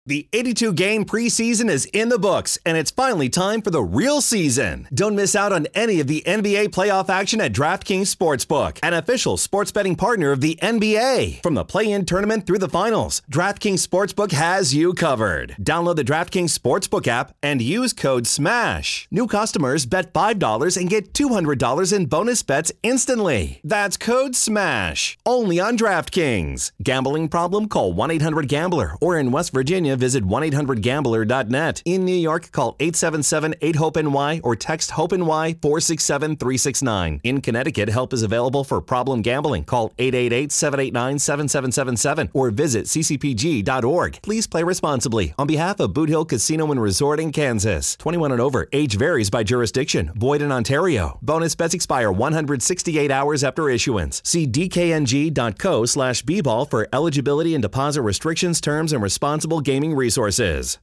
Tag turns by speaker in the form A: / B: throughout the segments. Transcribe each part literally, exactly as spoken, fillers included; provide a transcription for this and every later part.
A: The eighty-two game preseason is in the books, and it's finally time for the real season. Don't miss out on any of the N B A playoff action at DraftKings Sportsbook, an official sports betting partner of the N B A. From the play-in tournament through the finals, DraftKings Sportsbook has you covered. Download the DraftKings Sportsbook app and use code SMASH. New customers bet five dollars and get two hundred dollars in bonus bets instantly. That's code SMASH. Only on DraftKings. Gambling problem? Call one eight hundred gambler, or in West Virginia, visit one eight hundred gambler dot net. In New York, call eight seven seven eight hope N Y or text HOPE-NY four six seven three six nine. In Connecticut, help is available for problem gambling. Call eight eight eight seven eight nine seven seven seven seven or visit c c p g dot org. Please play responsibly. On behalf of Boot Hill Casino and Resort in Kansas. twenty-one and over. Age varies by jurisdiction. Void in Ontario. Bonus bets expire one hundred sixty-eight hours after issuance. See d k n g dot co slash b ball for eligibility and deposit restrictions, terms, and responsible gaming resources.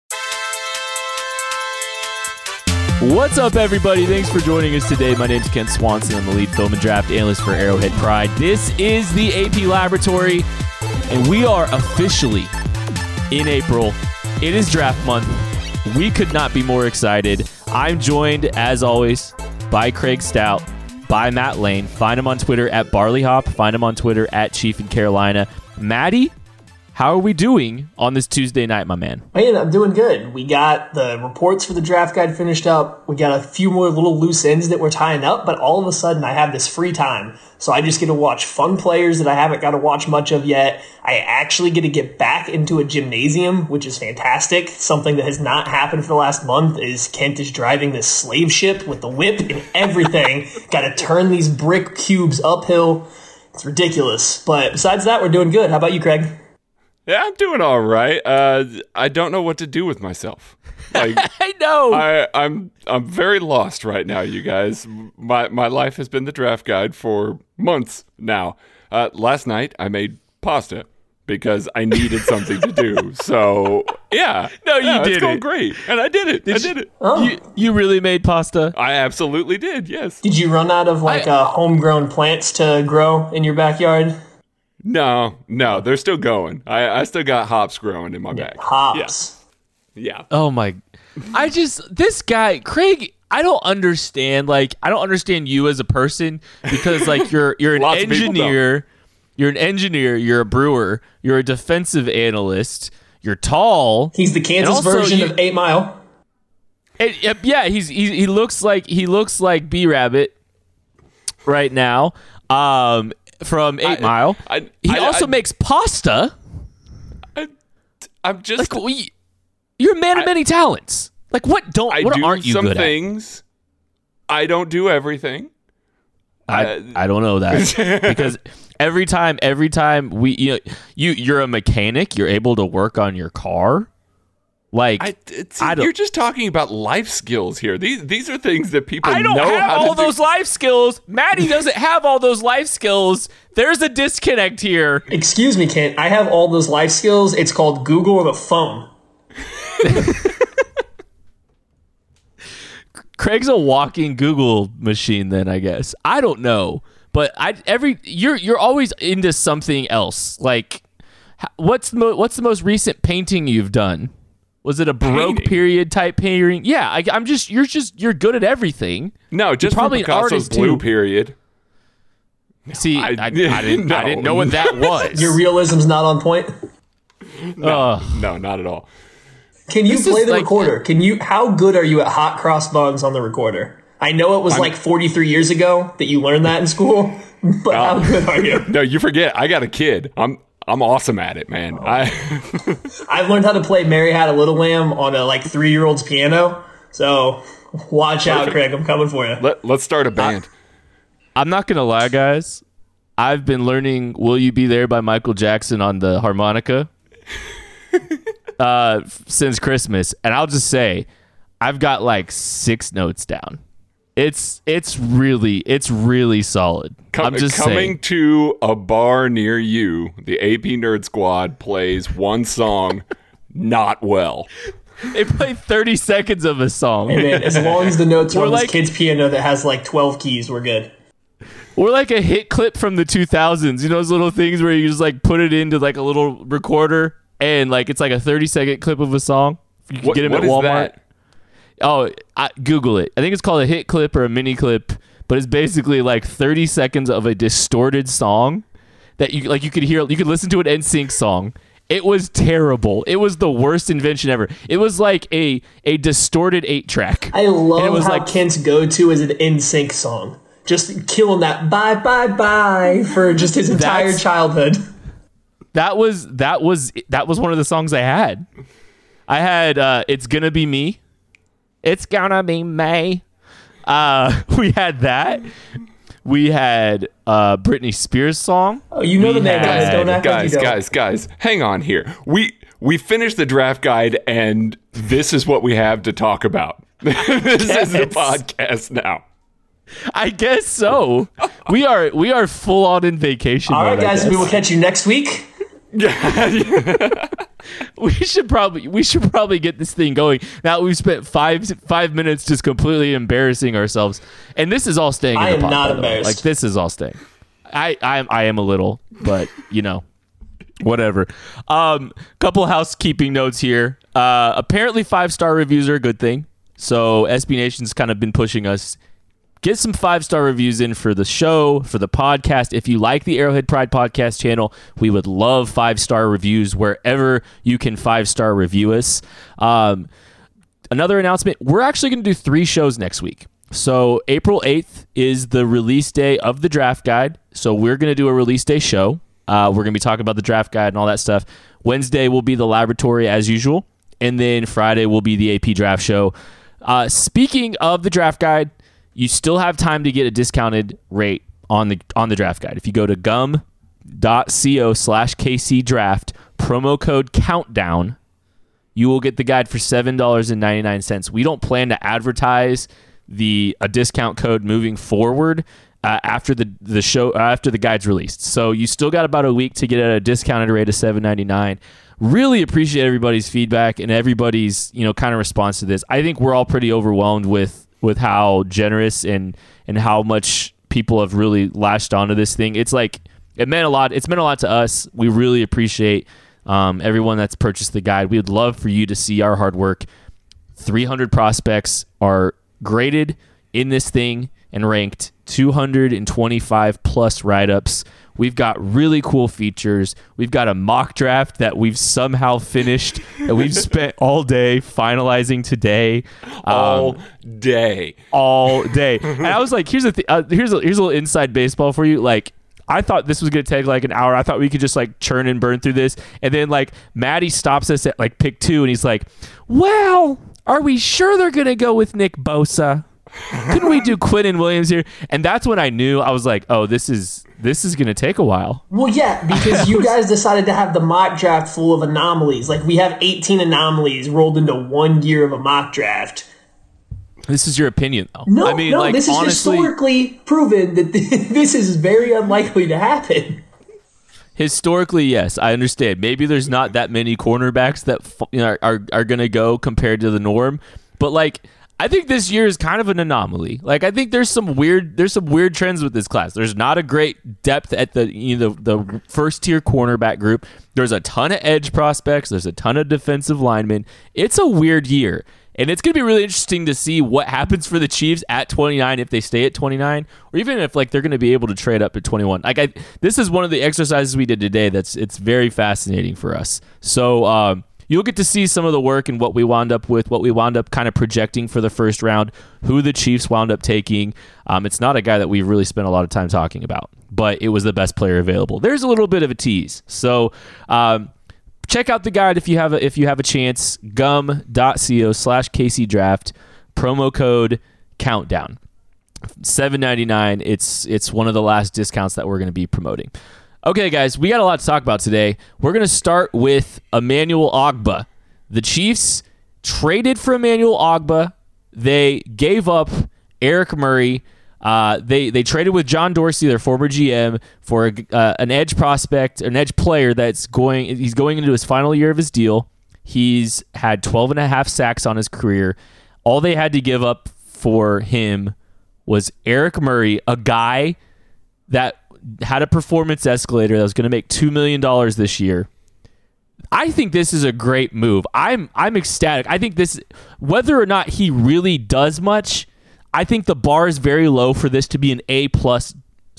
B: What's up, everybody? Thanks for joining us today. My name's Ken Swanson. I'm the lead film and draft analyst for Arrowhead Pride. This is the A P Laboratory, and we are officially in April. It is draft month. We could not be more excited. I'm joined, as always, by Craig Stout, by Matt Lane. Find him on Twitter at BarleyHop. Find him on Twitter at Chief in Carolina. Maddie, how are we doing on this Tuesday night, my man?
C: Man, I'm doing good. We got the reports for the draft guide finished up. We got a few more little loose ends that we're tying up, but all of a sudden I have this free time. So I just get to watch fun players that I haven't got to watch much of yet. I actually get to get back into a gymnasium, which is fantastic. Something that has not happened for the last month is Kent is driving this slave ship with the whip and everything. Got to turn these brick cubes uphill. It's ridiculous. But besides that, we're doing good. How about you, Craig?
D: Yeah, I'm doing all right. Uh, I don't know what to do with myself. Like,
B: I know.
D: I, I'm I'm very lost right now, you guys. My my life has been the draft guide for months now. Uh, last night I made pasta because I needed something to do. So yeah,
B: no, you
D: yeah,
B: did
D: it's going
B: it.
D: Great, and I did it. Did I did
B: you,
D: it.
C: Oh.
B: You you really made pasta?
D: I absolutely did. Yes.
C: Did you run out of like
B: I,
C: uh, homegrown plants to grow in your backyard?
D: No, no, they're still going. I, I still got hops growing in my
C: Yeah,
D: back.
C: hops.
D: Yeah. yeah.
B: Oh my! I just this guy Craig. I don't understand. Like I don't understand you as a person because like you're you're an
D: Lots of people
B: engineer. You're an engineer. You're a brewer. You're a defensive analyst. You're tall.
C: He's the Kansas
B: also
C: version
B: you-
C: of Eight Mile.
B: And, uh, yeah, he's he, he looks like he looks like B Rabbit right now. Um, from Eight
D: I-
B: Mile.
D: I-
B: he
D: I-
B: also
D: I-
B: makes pasta.
D: I, I'm just.
B: Like we, you're a man of
D: I-
B: many talents. Like what don't
D: I
B: what
D: do
B: aren't you
D: some
B: good
D: things. I don't do everything.
B: at? I
D: Uh,
B: I don't know that because every time every time we you know, you you're a mechanic. You're able to work on your car. Like
D: I, it's,
B: I don't-
D: you're just talking about life skills here. These these are things that people
B: I don't
D: know
B: have
D: how
B: all
D: to
B: those
D: do.
B: life skills. Maddie doesn't have all those life skills. There's a disconnect here.
C: Excuse me, Kent. I have all those life skills. It's called Google or the phone.
B: Craig's a walking Google machine then, I guess. I don't know. But I every you're you're always into something else. Like h- what's the mo- what's the most recent painting you've done? Was it a Baroque
D: Painting?
B: period type painting? Yeah, I, I'm just you're just you're good at everything.
D: No, just
B: probably
D: from
B: an
D: Picasso's
B: artist,
D: blue
B: too.
D: period.
B: See, I,
D: I-
B: I, didn't
D: no,
B: I didn't know what that was.
C: Your realism's not on point.
B: Ugh.
D: No, not at all.
C: Can you
B: This is
C: play the
B: like-
C: recorder? Can you? How good are you at hot cross buns on the recorder? I know it was
D: I'm-
C: like forty-three years ago that you learned that in school, but how good are you?
D: No, you forget. I got a kid. I'm I'm awesome at it, man. I
C: I've learned how to play Mary Had a Little Lamb on a like three-year-old's piano. So watch out,
D: Perfect.
C: Craig. I'm coming for you.
D: let let's start a band.
B: I'm not gonna lie, guys. I've been learning "Will You Be There" by Michael Jackson on the harmonica uh, f- since Christmas, and I'll just say, I've got like six notes down. It's it's really it's really solid.
D: Com-
B: I'm just
D: coming
B: saying.
D: to a bar near you, the A P Nerd Squad plays one song not well.
B: They play thirty seconds of a song.
C: And then as long as the notes are
B: We're
C: on
B: like-
C: this kid's piano that has like twelve keys, we're good.
B: We're like a hit clip from the two thousands. You know those little things where you just like put it into like a little recorder and like it's like a thirty second clip of a song. You can
D: What,
B: get them
D: what
B: at
D: is
B: Walmart.
D: that?
B: Oh, I, Google it. I think it's called a hit clip or a mini clip, but it's basically like thirty seconds of a distorted song that you like. You could hear, you could listen to an N Sync song. It was terrible. It was the worst invention ever. It was like a a distorted eight track.
C: I love
B: it was
C: how
B: like,
C: Kent's go-to is an N Sync song. Just killing that bye bye bye for just his entire
B: That's-
C: childhood.
B: That was that was that was one of the songs I had. I had uh, "It's Gonna Be Me." It's gonna be May. Uh, we had that. We had uh, Britney Spears song.
C: Oh, you know
B: We
C: the name, guys.
B: had-
C: Don't act
D: guys,
C: like you don't.
D: guys, guys, hang on here. We we finished the draft guide, and this is what we have to talk about. This is the
B: Yes.
D: podcast now.
B: I guess so. we are we are full on in vacation.
C: All right,
B: mode, I
C: guys, we
B: guess.
C: will catch you next week.
B: We should probably we should probably get this thing going. Now we've spent five five minutes just completely embarrassing ourselves, and this is all staying. In
C: I
B: the
C: am
B: pod,
C: not
B: by the way.
C: embarrassed.
B: Like this is all staying. I I am I am a little, but you know, whatever. Um, couple housekeeping notes here. Uh, apparently five star reviews are a good thing. So S B Nation's kind of been pushing us. Get some five-star reviews in for the show, for the podcast. If you like the Arrowhead Pride podcast channel, we would love five-star reviews wherever you can five-star review us. Um, another announcement, we're actually going to do three shows next week. So April eighth is the release day of the draft guide. So we're going to do a release day show. Uh, we're going to be talking about the draft guide and all that stuff. Wednesday will be the laboratory as usual. And then Friday will be the A P draft show. Uh, speaking of the draft guide, you still have time to get a discounted rate on the on the draft guide. If you go to gum.co slash KC draft, promo code countdown, you will get the guide for seven dollars and ninety-nine cents. We don't plan to advertise the a discount code moving forward uh, after the the show uh, after the guide's released. So you still got about a week to get at a discounted rate of seven ninety-nine. Really appreciate everybody's feedback and everybody's, you know, kind of response to this. I think we're all pretty overwhelmed with with how generous and and how much people have really latched onto this thing. It's like it meant a lot. It's meant a lot to us. We really appreciate um, everyone that's purchased the guide. We would love for you to see our hard work. three hundred prospects are graded in this thing and ranked two hundred twenty-five plus write-ups. We've got really cool features. We've got a mock draft that we've somehow finished that we've spent all day finalizing today.
D: All
B: Um,
D: day.
B: all day. And I was like, here's a th- uh, here's a here's a little inside baseball for you. Like, I thought this was gonna take like an hour. I thought we could just like churn and burn through this. And then like Maddie stops us at like pick two, and he's like, "Well, are we sure they're gonna go with Nick Bosa? Couldn't we do Quinnen Williams here?" And that's when I knew. I was like, "Oh, this is this is gonna take a while."
C: Well, yeah, because you guys decided to have the mock draft full of anomalies. Like, we have eighteen anomalies rolled into one year of a mock draft.
B: This is your opinion, though.
C: No,
B: I mean,
C: no,
B: like,
C: this is
B: honestly,
C: historically proven that this is very unlikely to happen.
B: historically, yes, I understand. Maybe there's not that many cornerbacks that you know, are are, are going to go compared to the norm, but like I think this year is kind of an anomaly. Like I think there's some weird there's some weird trends with this class. There's not a great depth at the you know the, the first tier cornerback group. There's a ton of edge prospects. There's a ton of defensive linemen. It's a weird year. And it's going to be really interesting to see what happens for the Chiefs at twenty-nine, if they stay at twenty-nine, or even if like they're going to be able to trade up at twenty-one. Like I, this is one of the exercises we did today. That's it's very fascinating for us. So um, you'll get to see some of the work and what we wound up with, what we wound up kind of projecting for the first round, who the Chiefs wound up taking. Um, it's not a guy that we've really spent a lot of time talking about, but it was the best player available. There's a little bit of a tease. So. Um, Check out the guide if you have a, if you have a chance. Gum.co slash KC draft. Promo code countdown. seven ninety-nine. It's it's one of the last discounts that we're going to be promoting. Okay, guys, we got a lot to talk about today. We're going to start with Emmanuel Ogbah. The Chiefs traded for Emmanuel Ogbah. They gave up Eric Murray. Uh, they they traded with John Dorsey, their former G M, for a, uh, an edge prospect, an edge player that's going. He's going into his final year of his deal. He's had twelve and a half sacks on his career. All they had to give up for him was Eric Murray, a guy that had a performance escalator that was going to make two million dollars this year. I think this is a great move. I'm I'm ecstatic. I think this, whether or not he really does much, I think the bar is very low for this to be an A plus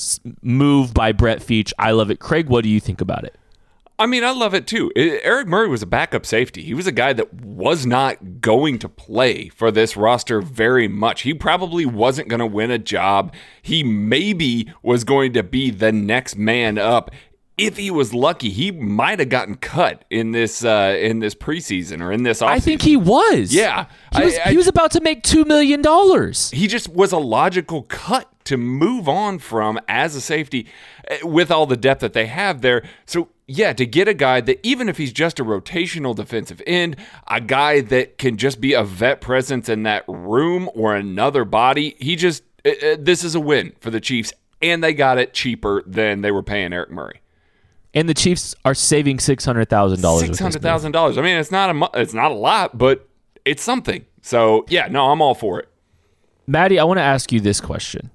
B: move by Brett Veach. I love it. Craig, what do you think about it?
D: I mean, I love it too. Eric Murray was a backup safety. He was a guy that was not going to play for this roster very much. He probably wasn't going to win a job. He maybe was going to be the next man up. If he was lucky, he might have gotten cut in this uh, in this preseason or in this offseason.
B: I think he was.
D: Yeah.
B: He was, I, I, he was about to make two million dollars.
D: He just was a logical cut to move on from as a safety with all the depth that they have there. So, yeah, to get a guy that even if he's just a rotational defensive end, a guy that can just be a vet presence in that room or another body, he just, uh, this is a win for the Chiefs, and they got it cheaper than they were paying Eric Murray.
B: And the Chiefs are saving six hundred thousand dollars.
D: six hundred thousand dollars. I mean, it's not a it's not a lot, but it's something. So, yeah, no, I'm all for it.
B: Maddie, I want to ask you this question.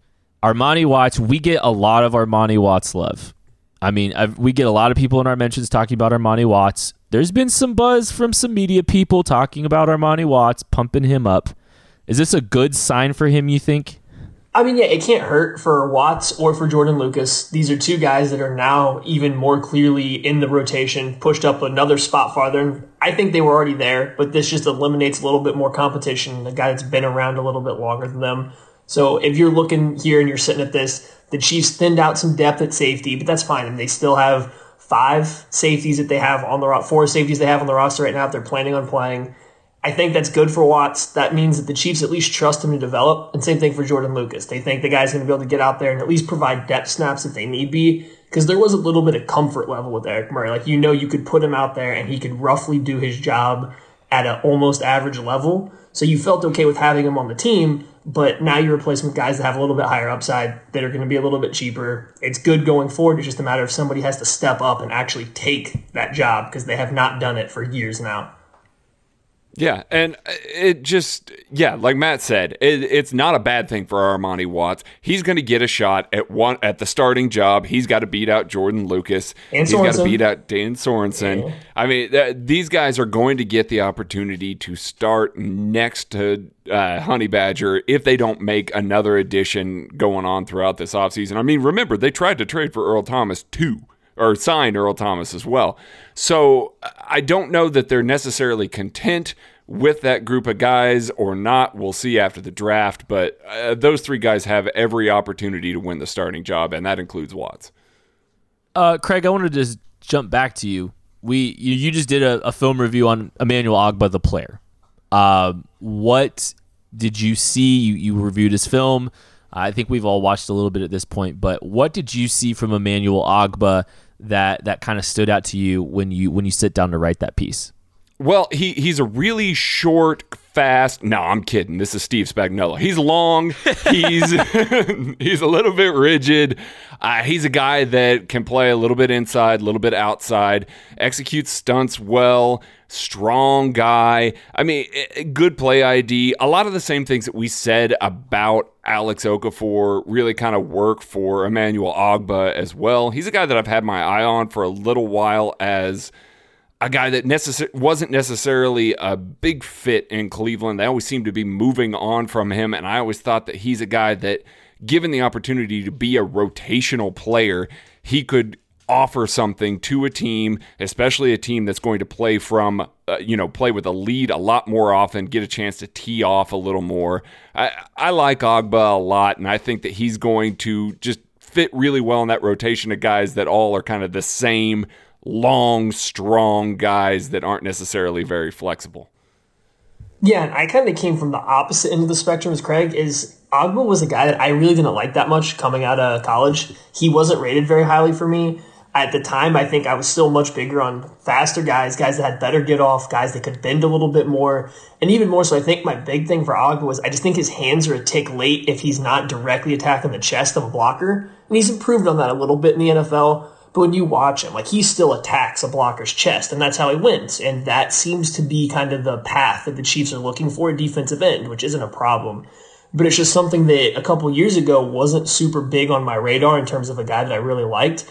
B: Armani Watts, we get a lot of Armani Watts love. I mean, I've, we get a lot of people in our mentions talking about Armani Watts. There's been some buzz from some media people talking about Armani Watts, pumping him up. Is this a good sign for him, you think?
C: I mean, yeah, it can't hurt for Watts or for Jordan Lucas. These are two guys that are now even more clearly in the rotation, pushed up another spot farther. I think they were already there, but this just eliminates a little bit more competition, a guy that's been around a little bit longer than them. So if you're looking here and you're sitting at this, the Chiefs thinned out some depth at safety, but that's fine. And they still have five safeties that they have on the ro- four safeties they have on the roster right now that they're planning on playing. I think that's good for Watts. That means that the Chiefs at least trust him to develop. And same thing for Jordan Lucas. They think the guy's going to be able to get out there and at least provide depth snaps if they need be. Because there was a little bit of comfort level with Eric Murray. Like, you know, you could put him out there and he could roughly do his job at an almost average level. So you felt okay with having him on the team. But now you replace him with guys that have a little bit higher upside that are going to be a little bit cheaper. It's good going forward. It's just a matter of somebody has to step up and actually take that job because they have not done it for years now.
D: Yeah, and it just, yeah, like Matt said, it, it's not a bad thing for Armani Watts. He's going to get a shot at one at the starting job. He's got to beat out Jordan Lucas.
C: And
D: He's got to beat out Dan Sorensen. Yeah. I mean, th- these guys are going to get the opportunity to start next to uh, Honey Badger if they don't make another addition going on throughout this offseason. I mean, remember, they tried to trade for Earl Thomas too. Or sign Earl Thomas as well. So I don't know that they're necessarily content with that group of guys or not. We'll see after the draft. But uh, those three guys have every opportunity to win the starting job, and that includes Watts.
B: Uh, Craig, I wanted to just jump back to you. We you, you just did a, a film review on Emmanuel Ogbah, the player. Uh, what did you see? You, you reviewed his film. I think we've all watched a little bit at this point. But what did you see from Emmanuel Ogbah that that kind of stood out to you when you when you sit down to write that piece?
D: Well, he he's a really short, fast. No, I'm kidding. This is Steve Spagnuolo. He's long. He's he's a little bit rigid. Uh, he's a guy that can play a little bit inside, a little bit outside, executes stunts well, strong guy. I mean, good play I D. A lot of the same things that we said about Alex Okafor really kind of work for Emmanuel Ogbah as well. He's a guy that I've had my eye on for a little while as a guy that necess- wasn't necessarily a big fit in Cleveland. They always seem to be moving on from him, and I always thought that he's a guy that, given the opportunity to be a rotational player, he could offer something to a team, especially a team that's going to play from, uh, you know, play with a lead a lot more often, get a chance to tee off a little more. I, I like Ogbah a lot, and I think that he's going to just fit really well in that rotation of guys that all are kind of the same long, strong guys that aren't necessarily very flexible.
C: Yeah, and I kind of came from the opposite end of the spectrum as Craig. Is Ogbah was a guy that I really didn't like that much coming out of college. He wasn't rated very highly for me. At the time, I think I was still much bigger on faster guys, guys that had better get off, guys that could bend a little bit more. And even more so, I think my big thing for Ogbah was I just think his hands are a tick late if he's not directly attacking the chest of a blocker. And he's improved on that a little bit in the N F L. But when you watch him, like, he still attacks a blocker's chest, and that's how he wins. And that seems to be kind of the path that the Chiefs are looking for at defensive end, which isn't a problem. But it's just something that a couple years ago wasn't super big on my radar in terms of a guy that I really liked.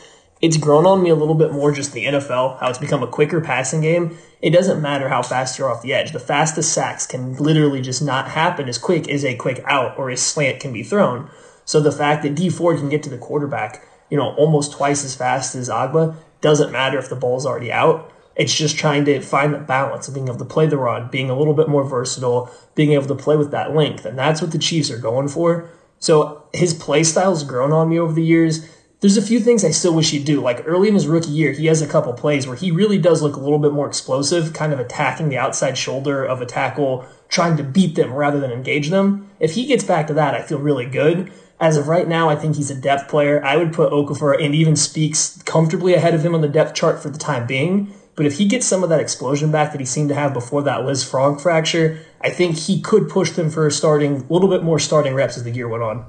C: it's grown on me a little bit more just the N F L, how it's become a quicker passing game. It doesn't matter how fast you're off the edge. The fastest sacks can literally just not happen as quick as a quick out or a slant can be thrown. So the fact that Dee Ford can get to the quarterback, you know, almost twice as fast as Agba, doesn't matter if the ball's already out. It's just trying to find the balance of being able to play the run, being a little bit more versatile, being able to play with that length. And that's what the Chiefs are going for. So his play style's grown on me over the years. There's a few things I still wish he'd do. Like early in his rookie year, he has a couple plays where he really does look a little bit more explosive, kind of attacking the outside shoulder of a tackle, trying to beat them rather than engage them. If he gets back to that, I feel really good. As of right now, I think he's a depth player. I would put Okafor and even Speaks comfortably ahead of him on the depth chart for the time being. But if he gets some of that explosion back that he seemed to have before that Liz Frank fracture, I think he could push them for starting a little bit more starting reps as the year went on.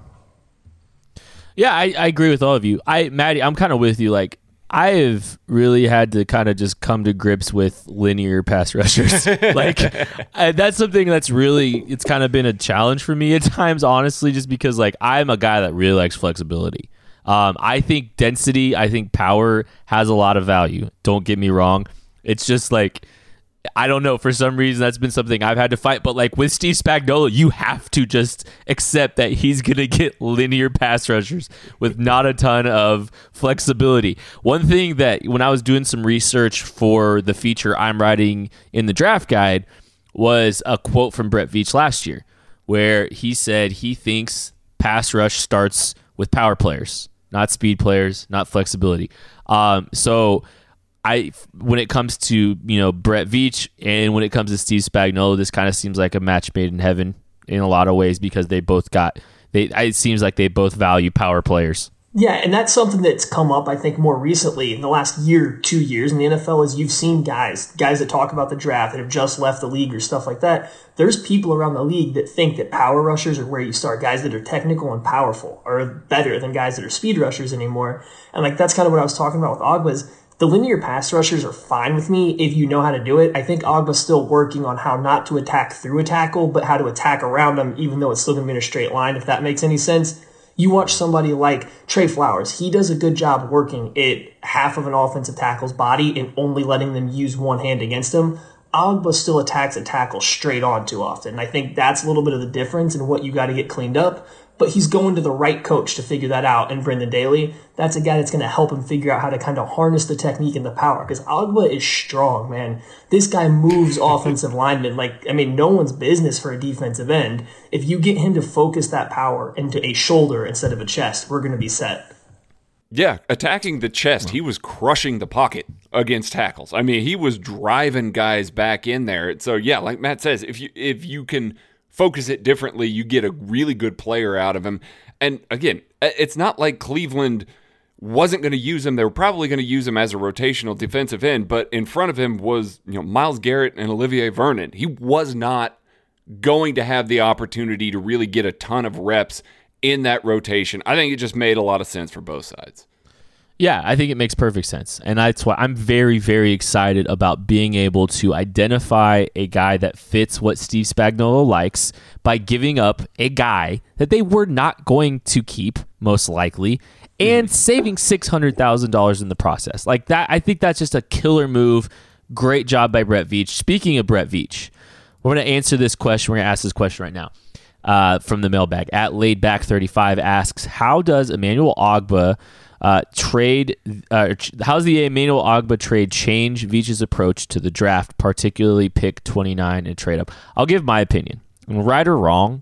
B: Yeah, I, I agree with all of you. I, Maddie, I'm kind of with you. Like, I have really had to kind of just come to grips with linear pass rushers. Like, I, that's something that's really, it's kind of been a challenge for me at times, honestly, just because, like, I'm a guy that really likes flexibility. Um, I think density, I think power has a lot of value. Don't get me wrong. It's just like, I don't know, for some reason that's been something I've had to fight. But like with Steve Spagnuolo, you have to just accept that he's going to get linear pass rushers with not a ton of flexibility. One thing that when I was doing some research for the feature I'm writing in the draft guide was a quote from Brett Veach last year, where he said he thinks pass rush starts with power players, not speed players, not flexibility. Um, so I, when it comes to, you know, Brett Veach and when it comes to Steve Spagnuolo, this kind of seems like a match made in heaven in a lot of ways because they both got, they, it seems like they both value power players.
C: Yeah, and that's something that's come up, I think, more recently in the last year, two years in the N F L is you've seen guys, guys that talk about the draft that have just left the league or stuff like that. There's people around the league that think that power rushers are where you start. Guys that are technical and powerful are better than guys that are speed rushers anymore. And like that's kind of what I was talking about with Agba is the linear pass rushers are fine with me if you know how to do it. I think Agba's still working on how not to attack through a tackle, but how to attack around them, even though it's still going to be in a straight line, if that makes any sense. You watch somebody like Trey Flowers. He does a good job working at half of an offensive tackle's body and only letting them use one hand against him. Agba still attacks a tackle straight on too often. And I think that's a little bit of the difference in what you got to get cleaned up. But he's going to the right coach to figure that out. And Brendan Daly, that's a guy that's going to help him figure out how to kind of harness the technique and the power. Because Agba is strong, man. This guy moves offensive linemen like, I mean, no one's business for a defensive end. If you get him to focus that power into a shoulder instead of a chest, we're going to be set.
D: Yeah, attacking the chest, he was crushing the pocket against tackles. I mean, he was driving guys back in there. So, yeah, like Matt says, if you if you can focus it differently, you get a really good player out of him. And again, it's not like Cleveland wasn't going to use him. They were probably going to use him as a rotational defensive end, but in front of him was, you know, Myles Garrett and Olivier Vernon. He was not going to have the opportunity to really get a ton of reps in that rotation. I think it just made a lot of sense for both sides.
B: Yeah, I think it makes perfect sense. And that's why I'm very, very excited about being able to identify a guy that fits what Steve Spagnuolo likes by giving up a guy that they were not going to keep, most likely, and saving six hundred thousand dollars in the process. Like that, I think that's just a killer move. Great job by Brett Veach. Speaking of Brett Veach, we're going to answer this question. We're going to ask this question right now uh, from the mailbag. At Laidback thirty-five asks, how does Emmanuel Ogbah Uh, trade, uh, how's the Emmanuel Ogbah trade change Veach's approach to the draft, particularly pick twenty-nine and trade up? I'll give my opinion. Right or wrong,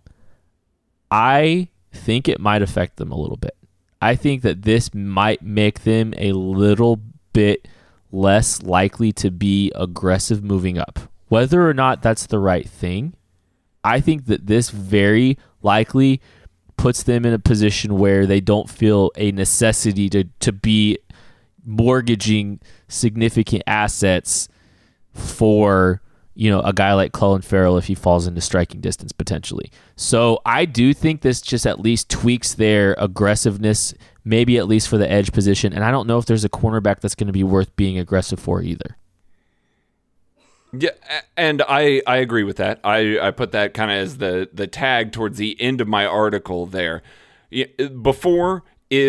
B: I think it might affect them a little bit. I think that this might make them a little bit less likely to be aggressive moving up. Whether or not that's the right thing, I think that this very likely puts them in a position where they don't feel a necessity to, to be mortgaging significant assets for, you know, a guy like Clelin Ferrell if he falls into striking distance potentially. So I do think this just at least tweaks their aggressiveness, maybe at least for the edge position. And I don't know if there's a cornerback that's going to be worth being aggressive for either.
D: Yeah, and I, I agree with that. I, I put that kind of as the, the tag towards the end of my article there. Before, if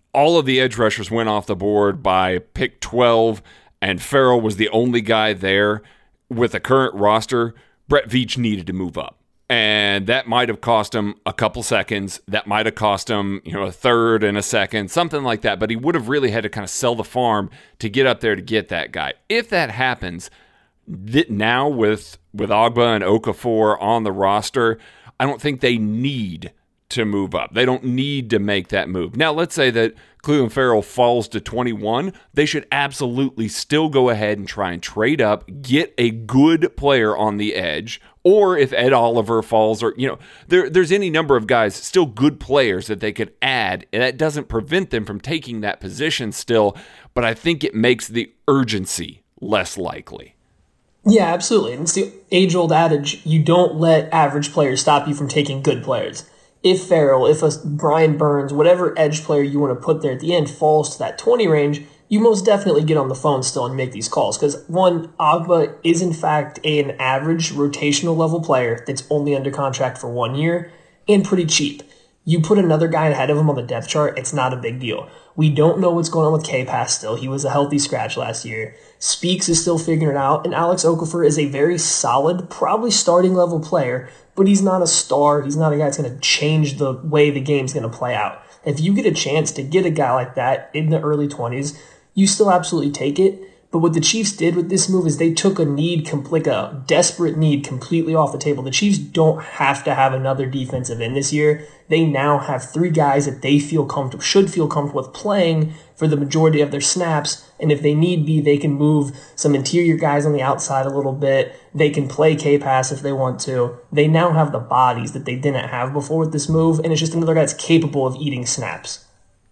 D: all of the edge rushers went off the board by pick twelve, and Farrell was the only guy there. With the current roster, Brett Veach needed to move up. And that might have cost him a couple seconds. That might have cost him, you know, a third and a second, something like that. But he would have really had to kind of sell the farm to get up there to get that guy. If that happens, th- now with with Ogbah and Okafor on the roster, I don't think they need to move up. They don't need to make that move. Now, let's say that Clelin Ferrell falls to twenty-one. They should absolutely still go ahead and try and trade up, get a good player on the edge, or if Ed Oliver falls, or, you know, there, there's any number of guys, still good players that they could add, and that doesn't prevent them from taking that position still, but I think it makes the urgency less likely.
C: Yeah, absolutely. And it's the age-old adage, you don't let average players stop you from taking good players. If Farrell, if a Brian Burns, whatever edge player you want to put there at the end falls to that twenty range, you most definitely get on the phone still and make these calls. Because, one, Ogbah is in fact an average rotational level player that's only under contract for one year and pretty cheap. You put another guy ahead of him on the depth chart, it's not a big deal. We don't know what's going on with K-Pass still. He was a healthy scratch last year. Speaks is still figuring it out, and Alex Okafor is a very solid, probably starting level player, but he's not a star. He's not a guy that's going to change the way the game's going to play out. If you get a chance to get a guy like that in the early twenties, you still absolutely take it. But what the Chiefs did with this move is they took a need, like a desperate need, completely off the table. The Chiefs don't have to have another defensive end this year. They now have three guys that they feel comfortable, should feel comfortable with playing for the majority of their snaps. And if they need be, they can move some interior guys on the outside a little bit. They can play K-Pass if they want to. They now have the bodies that they didn't have before with this move, and it's just another guy that's capable of eating snaps.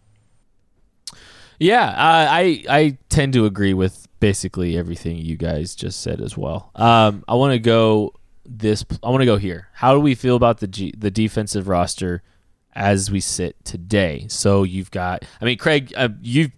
B: Yeah, uh, I I tend to agree with basically everything you guys just said as well. Um, I want to go this. I want to go here. How do we feel about the G, the defensive roster as we sit today? So you've got. I mean, Craig, uh, you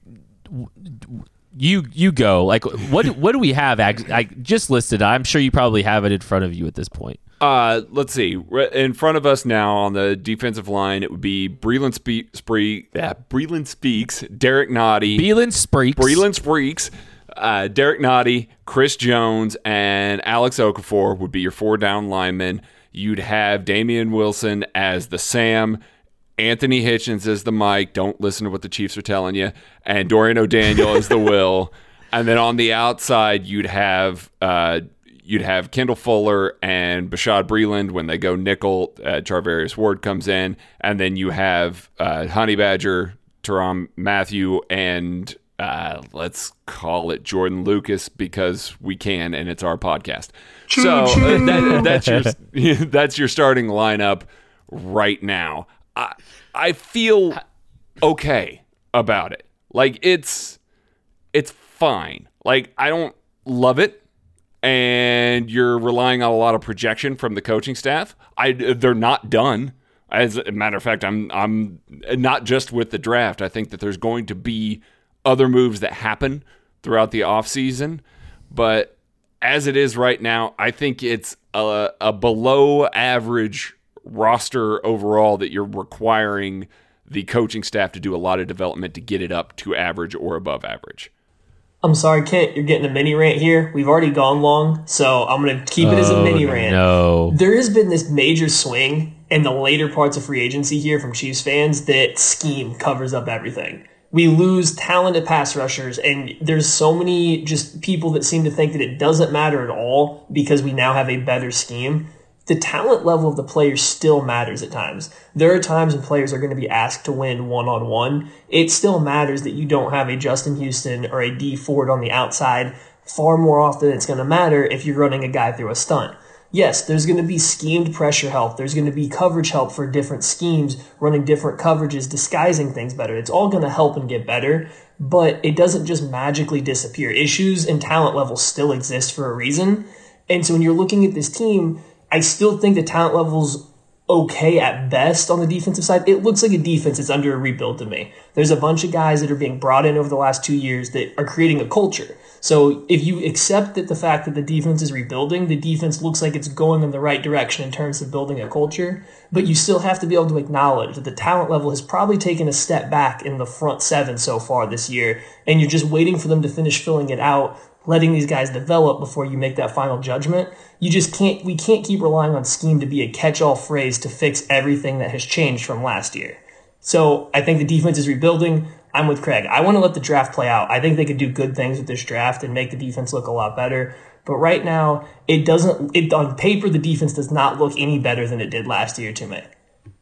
B: you you go. Like, what what do we have? I just listed. I'm sure you probably have it in front of you at this point.
D: Uh, let's see. In front of us now on the defensive line, it would be Breland Spe- Spree, yeah, Breland Speaks, Derek Noddy,
B: Breland Spreeks,
D: Breland Spreeks, uh, Derek Noddy, Chris Jones, and Alex Okafor would be your four down linemen. You'd have Damian Wilson as the Sam, Anthony Hitchens as the Mike. Don't listen to what the Chiefs are telling you. And Dorian O'Daniel as the Will. And then on the outside, you'd have uh, you'd have Kendall Fuller and Bashad Breeland when they go nickel. Uh, Charvarius Ward comes in. And then you have uh, Honey Badger, Tyrann Mathieu, and uh, let's call it Jordan Lucas because we can, and it's our podcast. So uh, that, that's your that's your starting lineup right now. I I feel okay about it. Like it's it's fine. Like I don't love it, and you're relying on a lot of projection from the coaching staff. I they're not done. As a matter of fact, I'm I'm not just with the draft. I think that there's going to be other moves that happen throughout the offseason, but as it is right now, I think it's a, a below average roster overall that you're requiring the coaching staff to do a lot of development to get it up to average or above average.
C: I'm sorry, Kent, you're getting a mini rant here. We've already gone long, so I'm going to keep it
B: oh,
C: as a mini rant.
B: No.
C: There has been this major swing in the later parts of free agency here from Chiefs fans that scheme covers up everything. We lose talented pass rushers, and there's so many just people that seem to think that it doesn't matter at all because we now have a better scheme. The talent level of the players still matters at times. There are times when players are going to be asked to win one-on-one. It still matters that you don't have a Justin Houston or a D Ford on the outside. Far more often it's going to matter if you're running a guy through a stunt. Yes, there's going to be schemed pressure help. There's going to be coverage help for different schemes, running different coverages, disguising things better. It's all going to help and get better, but it doesn't just magically disappear. Issues and talent levels still exist for a reason. And so when you're looking at this team, I still think the talent level's okay at best on the defensive side. It looks like a defense that's under a rebuild to me. There's a bunch of guys that are being brought in over the last two years that are creating a culture. So if you accept that the fact that the defense is rebuilding, the defense looks like it's going in the right direction in terms of building a culture, but you still have to be able to acknowledge that the talent level has probably taken a step back in the front seven so far this year, and you're just waiting for them to finish filling it out, letting these guys develop before you make that final judgment. You just can't, we can't keep relying on scheme to be a catch-all phrase to fix everything that has changed from last year. So I think the defense is rebuilding. I'm with Craig. I want to let the draft play out. I think they could do good things with this draft and make the defense look a lot better. But right now, it doesn't, it, on paper, the defense does not look any better than it did last year to me.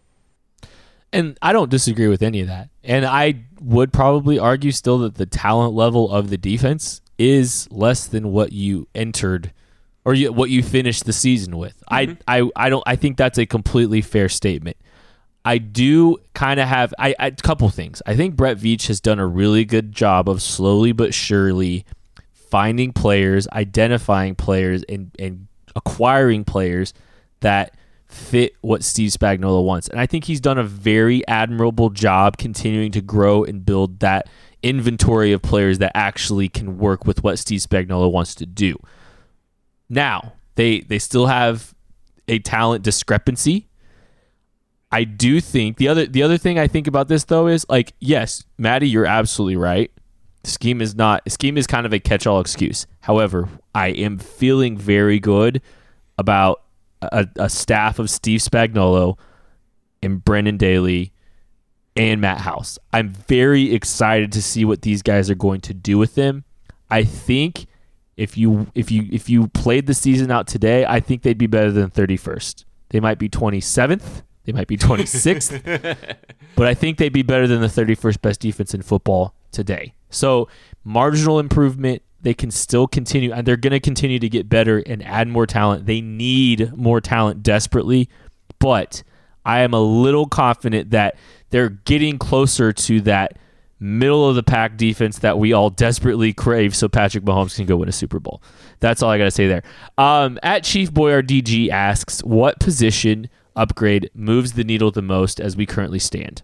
B: And I don't disagree with any of that. And I would probably argue still that the talent level of the defense is less than what you entered or you, what you finished the season with. Mm-hmm. I, I, I don't. I think that's a completely fair statement. I do kind of have I, I, a couple things. I think Brett Veach has done a really good job of slowly but surely finding players, identifying players, and, and acquiring players that fit what Steve Spagnuolo wants. And I think he's done a very admirable job continuing to grow and build that inventory of players that actually can work with what Steve Spagnuolo wants to do. Now, they they still have a talent discrepancy. I do think the other the other thing I think about this though is like, yes, Maddie, you're absolutely right. Scheme is not scheme is kind of a catch-all excuse. However, I am feeling very good about a, a staff of Steve Spagnuolo and Brendan Daly and Matt House. I'm very excited to see what these guys are going to do with them. I think if you if you if you played the season out today, I think they'd be better than thirty-first. They might be twenty-seventh. They might be twenty-sixth, but I think they'd be better than the thirty-first best defense in football today. So marginal improvement. They can still continue, and they're going to continue to get better and add more talent. They need more talent desperately, but I am a little confident that they're getting closer to that middle of the pack defense that we all desperately crave so Patrick Mahomes can go win a Super Bowl. That's all I got to say there. Um, at Chief Boyar D G asks, what position upgrade moves the needle the most as we currently stand?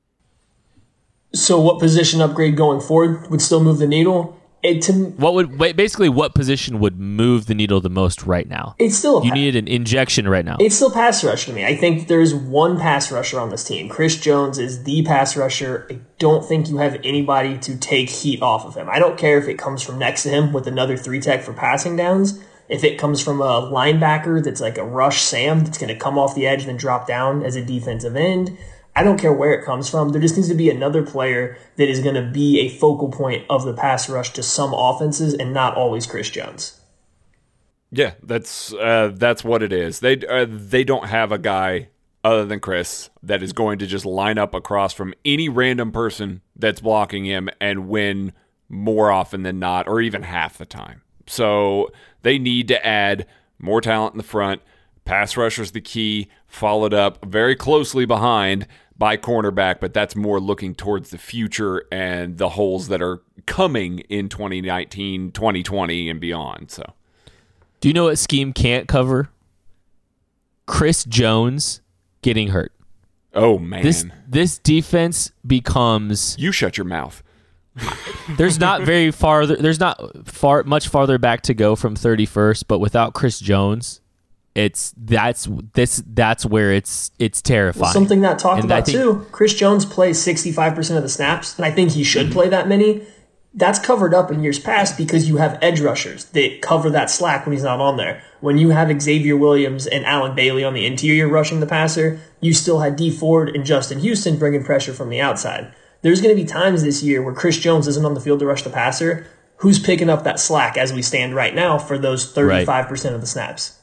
C: So what position upgrade going forward would still move the needle? It, to,
B: what would wait, basically what position would move the needle the most right now?
C: It's still
B: you needed an injection right now.
C: It's still pass rush to me. I think there's one pass rusher on this team. Chris Jones is the pass rusher. I don't think you have anybody to take heat off of him. I don't care if it comes from next to him with another three tech for passing downs. If it comes from a linebacker that's like a rush Sam that's going to come off the edge and then drop down as a defensive end. I don't care where it comes from. There just needs to be another player that is going to be a focal point of the pass rush to some offenses and not always Chris Jones.
D: Yeah, that's uh, that's what it is. They uh, they don't have a guy other than Chris that is going to just line up across from any random person that's blocking him and win more often than not, or even half the time. So they need to add more talent in the front. Pass rusher's the key, followed up very closely behind by cornerback, but that's more looking towards the future and the holes that are coming in twenty nineteen, twenty twenty, and beyond. So,
B: do you know what scheme can't cover? Chris Jones getting hurt.
D: Oh, man.
B: This, this defense becomes...
D: You shut your mouth.
B: There's not very far. There's not far much farther back to go from thirty-first, but without Chris Jones, it's that's this that's where it's it's terrifying.
C: Well, something not talked
B: and
C: about
B: think,
C: too. Chris Jones plays sixty-five percent of the snaps, and I think he should play that many. That's covered up in years past because you have edge rushers that cover that slack when he's not on there. When you have Xavier Williams and Allen Bailey on the interior rushing the passer, you still had Dee Ford and Justin Houston bringing pressure from the outside. There's going to be times this year where Chris Jones isn't on the field to rush the passer. Who's picking up that slack as we stand right now for those thirty-five percent right. of the snaps?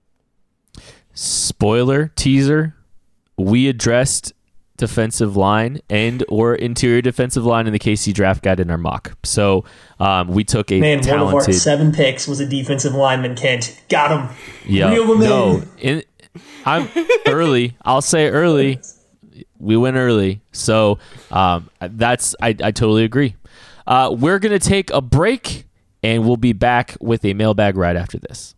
B: Spoiler, teaser, we addressed defensive line and or interior defensive line in the K C draft guide in our mock. So um, we took a
C: Man,
B: talented...
C: one of our seven picks was a defensive lineman, Kent. Got him.
B: Yeah.
C: Reel him
B: no,
C: in.
B: in, I'm early. I'll say early. We went early, so um, that's I, I totally agree. Uh, we're going to take a break, and we'll be back with a mailbag right after this.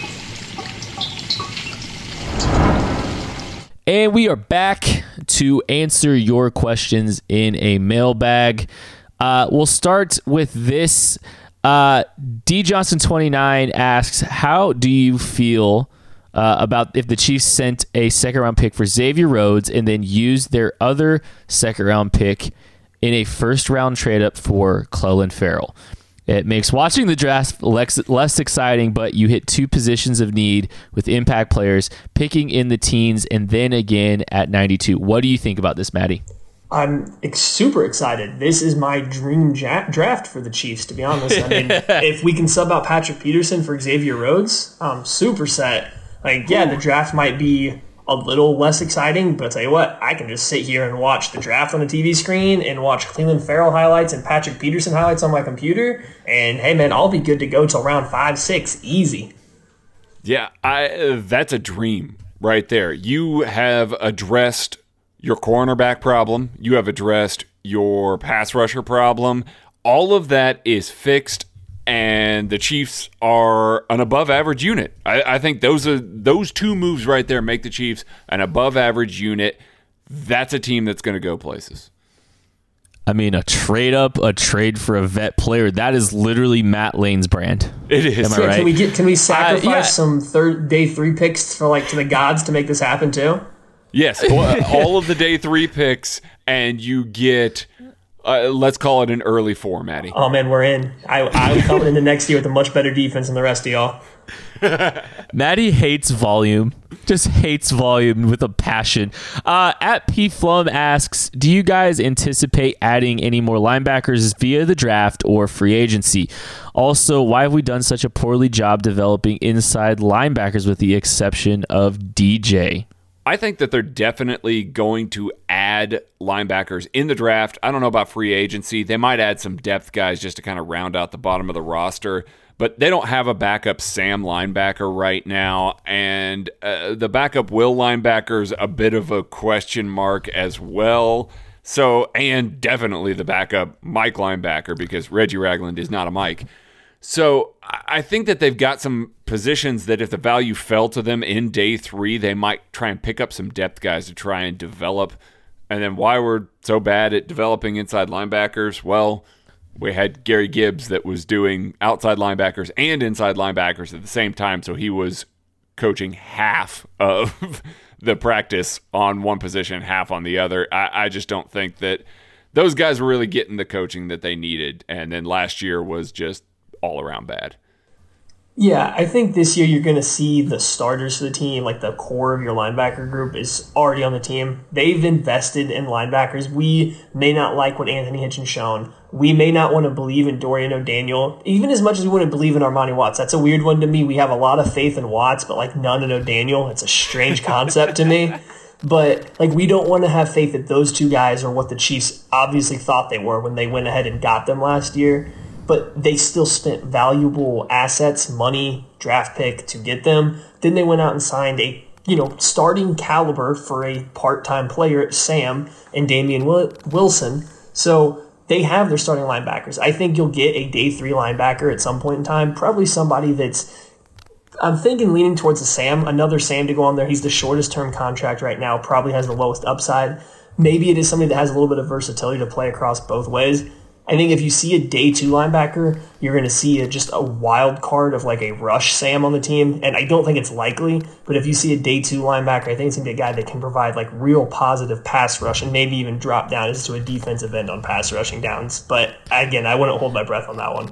B: And we are back to answer your questions in a mailbag. Uh, we'll start with this. Uh, D Johnson twenty-nine asks, how do you feel uh, about if the Chiefs sent a second round pick for Xavier Rhodes and then used their other second round pick in a first round trade up for Clelin Ferrell? It makes watching the draft less, less exciting, but you hit two positions of need with impact players, picking in the teens and then again at ninety-two. What do you think about this, Maddie?
C: I'm ex- super excited. This is my dream ja- draft for the Chiefs, to be honest. I mean, if we can sub out Patrick Peterson for Xavier Rhodes, I'm super set. Like, yeah, the draft might be a little less exciting, but I'll tell you what, I can just sit here and watch the draft on the T V screen and watch Clelin Ferrell highlights and Patrick Peterson highlights on my computer, and hey, man, I'll be good to go till round five, six, easy.
D: Yeah, I uh, that's a dream right there. You have addressed your cornerback problem. You have addressed your pass rusher problem. All of that is fixed, and the Chiefs are an above-average unit. I, I think those are those two moves right there make the Chiefs an above-average unit. That's a team that's going to go places.
B: I mean, a trade up, a trade for a vet player. That is literally Matt Lane's brand.
D: It is.
B: Am I
C: Yeah,
B: right?
C: Can we get? Can we sacrifice
B: Uh, yeah.
C: some third day three picks for like to the gods to make this happen too?
D: Yes, all of the day three picks, and you get, uh, let's call it an early four, Maddie.
C: Oh man, we're in. I, I'm coming into next year with a much better defense than the rest of y'all.
B: Maddie hates volume, just hates volume with a passion. Uh, at P Flum asks, do you guys anticipate adding any more linebackers via the draft or free agency? Also, why have we done such a poorly job developing inside linebackers with the exception of D J?
D: I think that they're definitely going to add linebackers in the draft. I don't know about free agency. They might add some depth guys just to kind of round out the bottom of the roster, but they don't have a backup Sam linebacker right now, and uh, the backup Will linebacker is a bit of a question mark as well. So, and definitely the backup Mike linebacker, because Reggie Ragland is not a Mike. So I think that they've got some positions that if the value fell to them in day three, they might try and pick up some depth guys to try and develop. And then why we're so bad at developing inside linebackers? Well, we had Gary Gibbs that was doing outside linebackers and inside linebackers at the same time. So he was coaching half of the practice on one position, half on the other. I, I just don't think that those guys were really getting the coaching that they needed. And then last year was just all around bad.
C: Yeah, I think this year you're going to see the starters for the team, like the core of your linebacker group is already on the team. They've invested in linebackers. We may not like what Anthony Hitchens shown. We may not want to believe in Dorian O'Daniel, even as much as we wouldn't believe in Armani Watts. That's a weird one to me. We have a lot of faith in Watts, but like none in O'Daniel. It's a strange concept to me. But like we don't want to have faith that those two guys are what the Chiefs obviously thought they were when they went ahead and got them last year. But they still spent valuable assets, money, draft pick to get them. Then they went out and signed a, you know, starting caliber for a part-time player, Sam and Damian Wilson. So they have their starting linebackers. I think you'll get a day three linebacker at some point in time. Probably somebody that's, I'm thinking leaning towards a Sam, another Sam to go on there. He's the shortest term contract right now, probably has the lowest upside. Maybe it is somebody that has a little bit of versatility to play across both ways. I think if you see a day two linebacker, you're going to see a, just a wild card of like a rush Sam on the team. And I don't think it's likely, but if you see a day two linebacker, I think it's going to be a guy that can provide like real positive pass rush and maybe even drop down into a defensive end on pass rushing downs. But again, I wouldn't hold my breath on that one.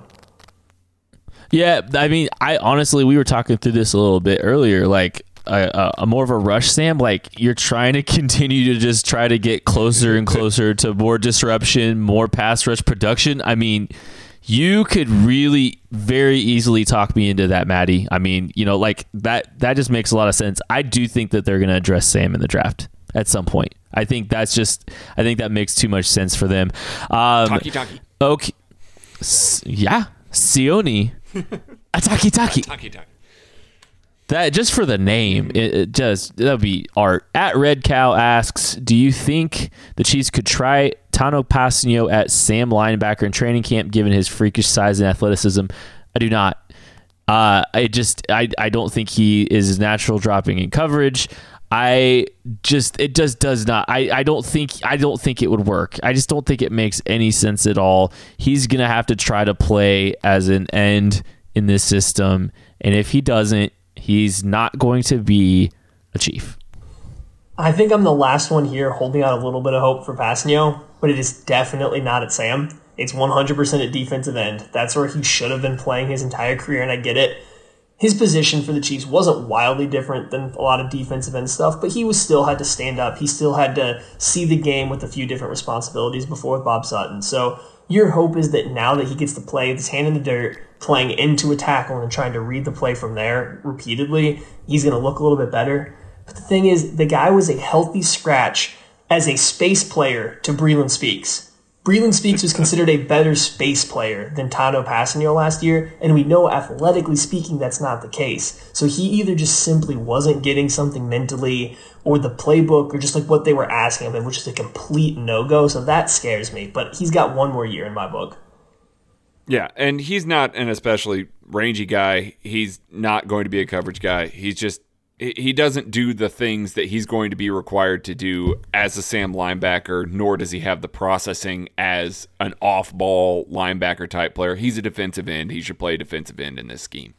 B: Yeah, I mean, I honestly, we were talking through this a little bit earlier, like a, a, a more of a rush Sam, like you're trying to continue to just try to get closer and closer to more disruption, more pass rush production. I mean, you could really very easily talk me into that, Maddie. I mean, you know, like that, that just makes a lot of sense. I do think that they're going to address Sam in the draft at some point. I think that's just, I think that makes too much sense for them. Um,
D: Taki taki.
B: Okay. S- yeah. Sione. Ataki taki.
D: Taki taki.
B: That just for the name, it, it just that'll be art. At Red Cow asks, do you think the Chiefs could try Tano Passanio at Sam linebacker in training camp, given his freakish size and athleticism? I do not. Uh, I just I I don't think he is natural dropping in coverage. I just it just does not. I, I don't think I don't think it would work. I just don't think it makes any sense at all. He's gonna have to try to play as an end in this system, and if he doesn't, he's not going to be a Chief.
C: I think I'm the last one here holding out a little bit of hope for Passanio, but it is definitely not at Sam. It's one hundred percent at defensive end. That's where he should have been playing his entire career, and I get it. His position for the Chiefs wasn't wildly different than a lot of defensive end stuff, but he was still had to stand up. He still had to see the game with a few different responsibilities before with Bob Sutton. So your hope is that now that he gets to play with his hand in the dirt, playing into a tackle and trying to read the play from there repeatedly, he's going to look a little bit better. But the thing is, the guy was a healthy scratch as a space player to Breeland Speaks. Breeland Speaks was considered a better space player than Tano Passanio last year, and we know athletically speaking that's not the case. So he either just simply wasn't getting something mentally, or the playbook, or just like what they were asking of him, which is a complete no-go, so that scares me. But he's got one more year in my book.
D: Yeah, and he's not an especially rangy guy. He's not going to be a coverage guy. He's just he doesn't do the things that he's going to be required to do as a Sam linebacker, nor does he have the processing as an off-ball linebacker type player. He's a defensive end. He should play defensive end in this scheme.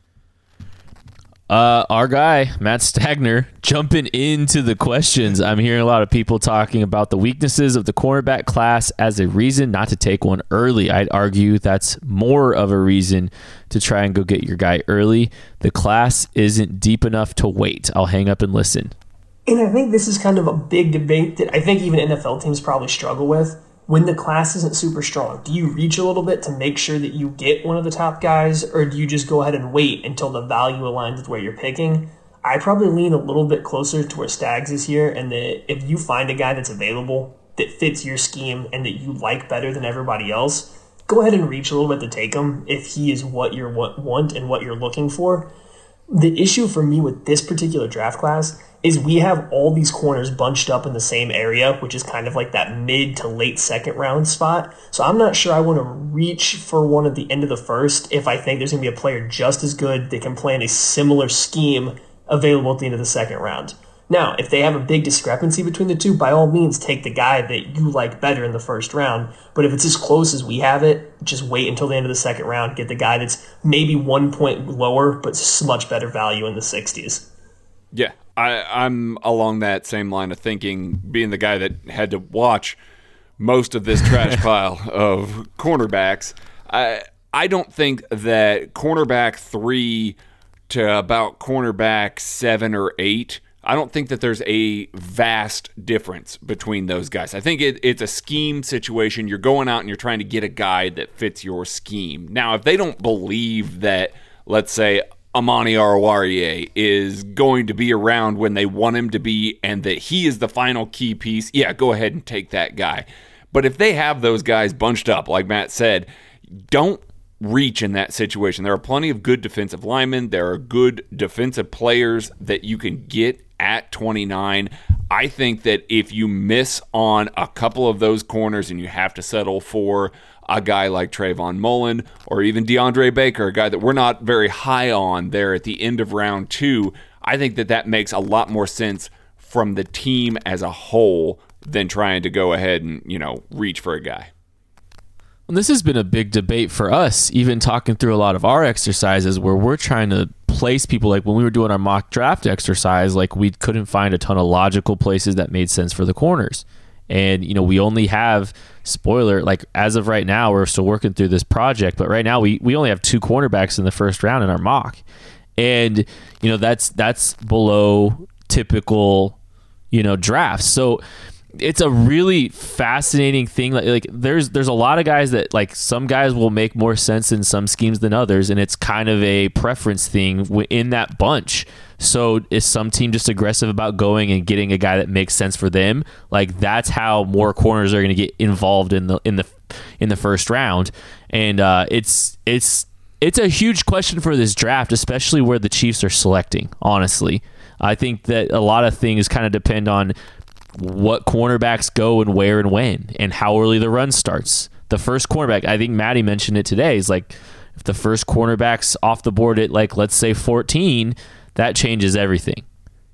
B: Uh, our guy, Matt Stagner, jumping into the questions. I'm hearing a lot of people talking about the weaknesses of the cornerback class as a reason not to take one early. I'd argue that's more of a reason to try and go get your guy early. The class isn't deep enough to wait. I'll hang up and listen.
C: And I think this is kind of a big debate that I think even N F L teams probably struggle with. When the class isn't super strong, do you reach a little bit to make sure that you get one of the top guys, or do you just go ahead and wait until the value aligns with where you're picking? I probably lean a little bit closer to where Stags is here, and that if you find a guy that's available, that fits your scheme, and that you like better than everybody else, go ahead and reach a little bit to take him if he is what you want and what you're looking for. The issue for me with this particular draft class is we have all these corners bunched up in the same area, which is kind of like that mid to late second round spot. So I'm not sure I want to reach for one at the end of the first if I think there's going to be a player just as good that can play in a similar scheme available at the end of the second round. Now, if they have a big discrepancy between the two, by all means, take the guy that you like better in the first round. But if it's as close as we have it, just wait until the end of the second round, get the guy that's maybe one point lower, but much better value in the sixties.
D: Yeah, I, I'm along that same line of thinking, being the guy that had to watch most of this trash pile of cornerbacks. I I don't think that cornerback three to about cornerback seven or eight, I don't think that there's a vast difference between those guys. I think it, it's a scheme situation. You're going out and you're trying to get a guy that fits your scheme. Now, if they don't believe that, let's say, Amani Oruwariye is going to be around when they want him to be and that he is the final key piece, yeah, go ahead and take that guy. But if they have those guys bunched up, like Matt said, don't reach in that situation. There are plenty of good defensive linemen. There are good defensive players that you can get at twenty-nine. I think that if you miss on a couple of those corners and you have to settle for a guy like Trayvon Mullen or even DeAndre Baker, a guy that we're not very high on there at the end of round two, I think that that makes a lot more sense from the team as a whole than trying to go ahead and, you know, reach for a guy.
B: Well, this has been a big debate for us, even talking through a lot of our exercises where we're trying to place people. Like when we were doing our mock draft exercise, like we couldn't find a ton of logical places that made sense for the corners. And, you know, we only have, spoiler, like as of right now, we're still working through this project, but right now we, we only have two cornerbacks in the first round in our mock. And, you know, that's that's below typical, you know, drafts. So it's a really fascinating thing. Like, like there's there's a lot of guys that, like, some guys will make more sense in some schemes than others, and it's kind of a preference thing in that bunch. So is some team just aggressive about going and getting a guy that makes sense for them? Like that's how more corners are going to get involved in the in the in the first round, and uh, it's it's it's a huge question for this draft, especially where the Chiefs are selecting. Honestly, I think that a lot of things kind of depend on what cornerbacks go and where and when, and how early the run starts. The first cornerback, I think Maddie mentioned it today, is like if the first cornerback's off the board at, like, let's say fourteen, that changes everything.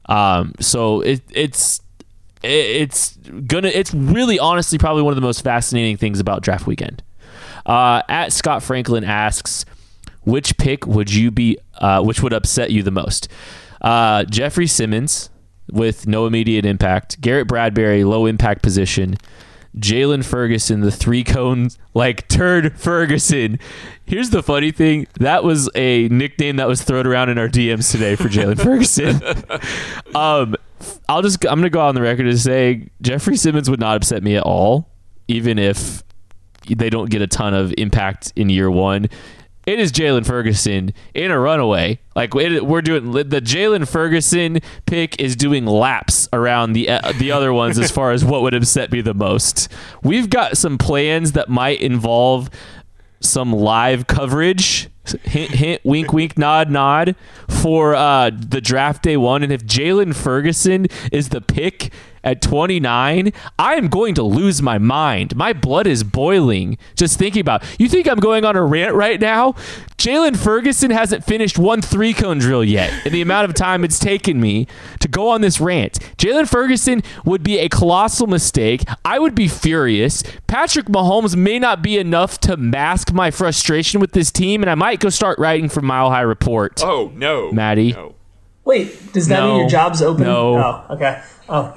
B: Um, so it, it's it's gonna it's really honestly probably one of the most fascinating things about draft weekend. Uh, at Scott Franklin asks, which pick would you be? Uh, which would upset you the most? Uh, Jeffrey Simmons with no immediate impact. Garrett Bradbury, low impact position. Jalen Ferguson, the three cones like turd Ferguson. Here's the funny thing. That was a nickname that was thrown around in our D Ms today for Jalen Ferguson. um, I'll just, I'm going to go on the record to say Jeffrey Simmons would not upset me at all, even if they don't get a ton of impact in year one. It is Jalen Ferguson in a runaway. Like it, we're doing the Jalen Ferguson pick is doing laps around the uh, the other ones as far as what would upset me the most. We've got some plans that might involve some live coverage. Hint, hint, wink, wink, nod, nod for uh, the draft day one. And if Jalen Ferguson is the pick at twenty-nine, I am going to lose my mind. My blood is boiling just thinking about it. You think I'm going on a rant right now? Jalen Ferguson hasn't finished one three-cone drill yet in the amount of time it's taken me to go on this rant. Jalen Ferguson would be a colossal mistake. I would be furious. Patrick Mahomes may not be enough to mask my frustration with this team, and I might go start writing for Mile High Report.
D: Oh, no.
B: Maddie.
D: No.
C: Wait, does that
B: No.
C: mean your job's open?
B: No.
C: Oh, okay. Oh.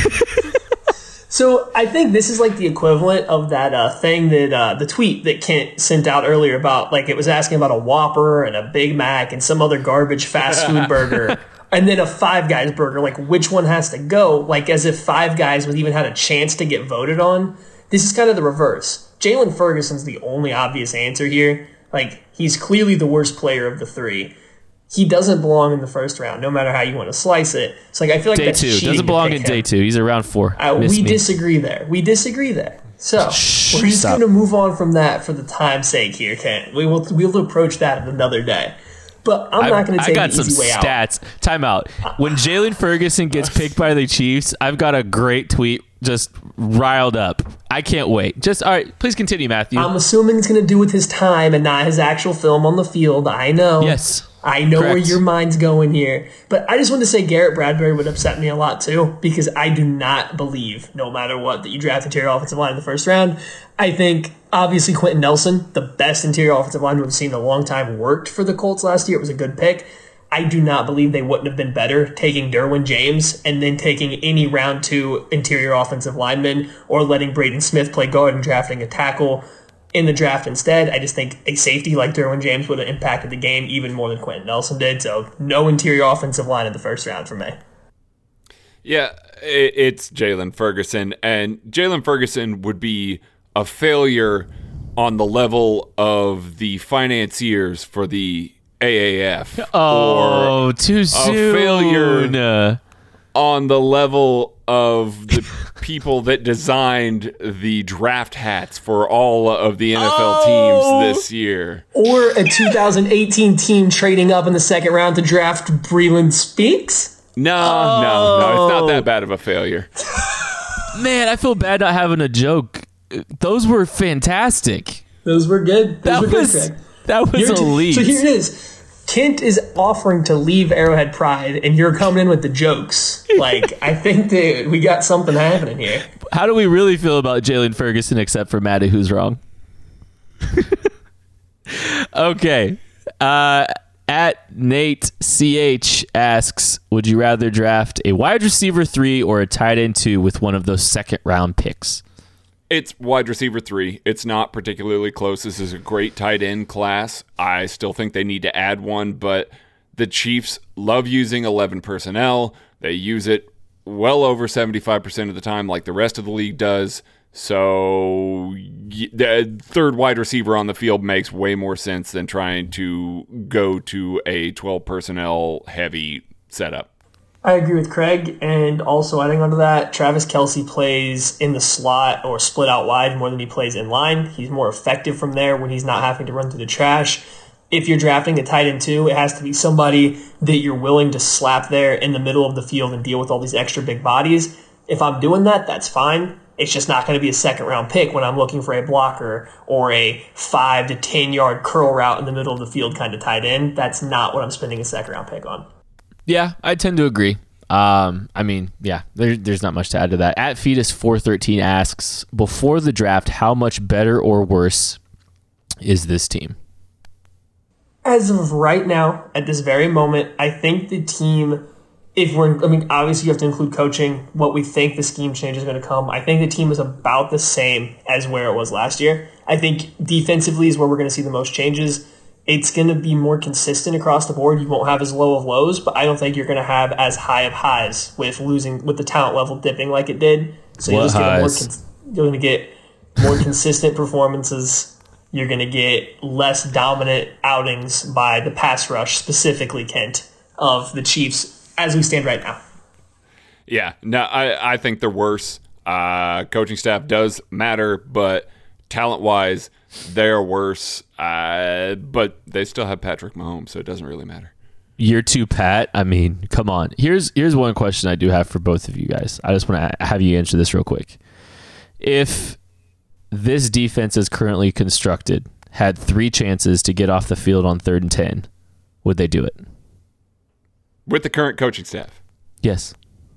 C: So I think this is like the equivalent of that uh, thing that uh, the tweet that Kent sent out earlier about, like, it was asking about a Whopper and a Big Mac and some other garbage fast food burger and then a Five Guys burger. Like, which one has to go? Like, as if Five Guys would even had a chance to get voted on. This is kind of the reverse. Jalen Ferguson's the only obvious answer here. Like, he's clearly the worst player of the three. He doesn't belong in the first round, no matter how you want to slice it. So, like, I feel like
B: Day
C: that's
B: two.
C: cheating
B: Doesn't
C: to
B: belong
C: pick
B: in
C: him.
B: day two. He's around four.
C: Uh,
B: Miss
C: we
B: me.
C: disagree there. We disagree there. So
B: Shh,
C: we're just
B: stop.
C: going to move on from that for the time's sake here, Kent. We will we'll approach that another day. But I'm not going to
B: I
C: take
B: got
C: the easy
B: some
C: way out.
B: stats. Time out. When Jalen Ferguson gets picked by the Chiefs, I've got a great tweet just riled up. I can't wait. Just all right. Please continue, Matthew.
C: I'm assuming it's going to do with his time and not his actual film on the field. I know.
B: yes.
C: I know where
B: Correct.
C: your mind's going here. But I just want to say Garrett Bradbury would upset me a lot too, because I do not believe, no matter what, that you draft interior offensive line in the first round. I think, obviously, Quentin Nelson, the best interior offensive lineman we've seen in a long time, worked for the Colts last year. It was a good pick. I do not believe they wouldn't have been better taking Derwin James and then taking any round two interior offensive lineman or letting Braden Smith play guard and drafting a tackle in the draft instead. I just think a safety like Derwin James would have impacted the game even more than Quentin Nelson did. So no interior offensive line in the first round for me.
D: Yeah, it, it's Jalen Ferguson, and Jalen Ferguson would be a failure on the level of the financiers for the A A F.
B: Oh,
D: or
B: too soon.
D: failure on the level of the people that designed the draft hats for all of the N F L
B: Oh.
D: teams this year.
C: Or a two thousand eighteen team trading up in the second round to draft Breland Speaks.
D: No, no, no, it's not that bad of a failure.
B: Man, I feel bad not having a joke. Those were fantastic.
C: Those were good. Those
B: That
C: were good,
B: was
C: Craig.
B: that was
C: You're t-
B: elite.
C: So here it is. Kent is offering to leave Arrowhead Pride, and you're coming in with the jokes. Like, I think that we got something happening here.
B: How do we really feel about Jalen Ferguson except for Maddie, who's wrong? Okay. Uh, at Nate C H asks, would you rather draft a wide receiver three or a tight end two with one of those second round picks?
D: It's wide receiver three. It's not particularly close. This is a great tight end class. I still think they need to add one, but the Chiefs love using eleven personnel. They use it well over seventy-five percent of the time like the rest of the league does. So the third wide receiver on the field makes way more sense than trying to go to a twelve personnel heavy setup.
C: I agree with Craig, and also adding onto that, Travis Kelce plays in the slot or split out wide more than he plays in line. He's more effective from there when he's not having to run through the trash. If you're drafting a tight end too, it has to be somebody that you're willing to slap there in the middle of the field and deal with all these extra big bodies. If I'm doing that, that's fine. It's just not going to be a second round pick when I'm looking for a blocker or a five to ten yard curl route in the middle of the field kind of tight end. That's not what I'm spending a second round pick on.
B: Yeah, I tend to agree. Um, I mean, yeah, there, there's not much to add to that. At Fetus four thirteen asks, before the draft, how much better or worse is this team?
C: As of right now, at this very moment, I think the team, if we're, I mean, obviously you have to include coaching, what we think the scheme change is going to come. I think the team is about the same as where it was last year. I think defensively is where we're going to see the most changes. It's going to be more consistent across the board. You won't have as low of lows, but I don't think you're going to have as high of highs with losing, with the talent level dipping like it did. So you'll just get a more, cons- you're going to get more consistent performances. You're going to get less dominant outings by the pass rush, specifically Kent, of the Chiefs as we stand right now.
D: Yeah, no, I, I think they're worse. Uh, coaching staff does matter, but talent-wise, they're worse. Uh, but they still have Patrick Mahomes, so it doesn't really matter.
B: Year two, Pat. I mean, come on. Here's here's one question I do have for both of you guys. I just want to have you answer this real quick. If this defense is currently constructed had three chances to get off the field on third and ten, would they do it?
D: With the current coaching staff?
B: Yes.